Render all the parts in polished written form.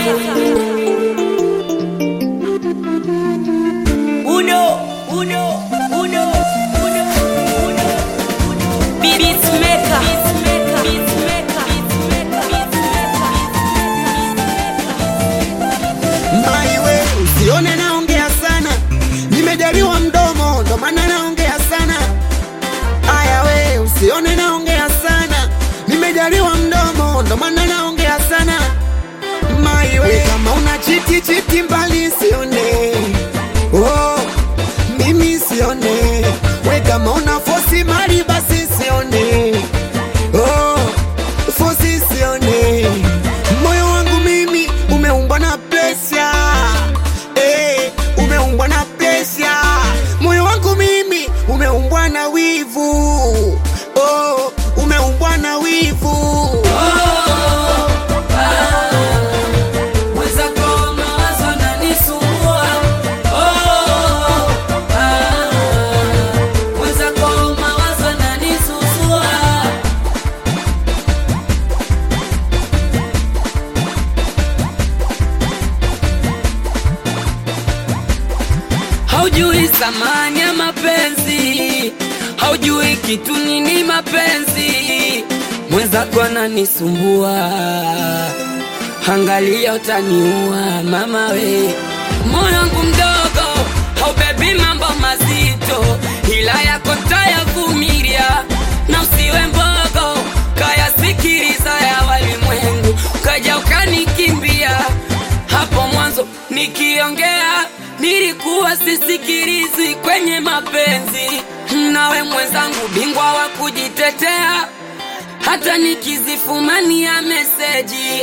Usione naongea sana, nimejaliwa mdomo ndo maana naongea sana. Aya we, usione naongea sana, nimejaliwa mdomo ndo maana naongea sana. Maiwe, kama una chiti mbali sione, oh, mimi sione. We kama una fosi mali basi sione, oh, fosi sione. Moyo wangu mimi umeumbwa na presha, umeumbwa na presha. Moyo wangu mimi umeumbwa na wivu, oh, umeumbwa na wivu. Haujui thamani ya mapenzi, haujui kitu nini mapenzi. Mwenzako ananisumbua, angalia utaniua mama we. Moyo wangu mdogo haubebi mambo mazito, ila yako tayavumilia. Na usiwe mbogo, kaya sikiliza ya walimwengu, kaja ukanikimbia. Hapo mwanzo nikiongea nilikuwa sisikilizi kwenye mapenzi. Nawe mwenzangu bingwa wa kujitetea, hata nikizifumania meseji,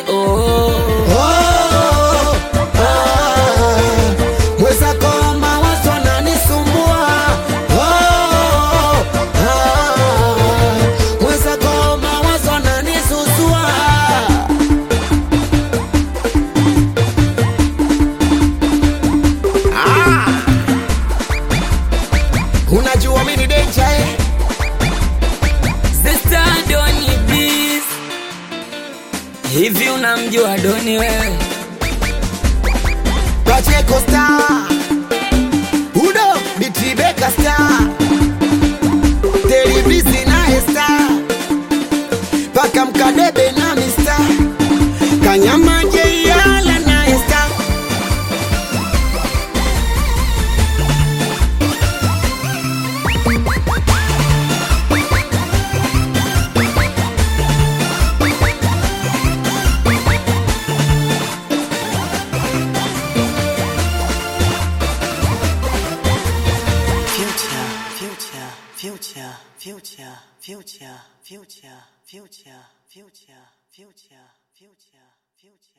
Mwenzako mawazo yananisumbua, mwenzako mawazo yananisusua. Unajua mimi ni danger, Sister Doni please. Hivi unamjua Doni wewe? Pacheco Star, Udo Bitibeka Star, Televisi na Star, Paka Mkadebe na Mista, Kanyama Jeyala na Star. Future.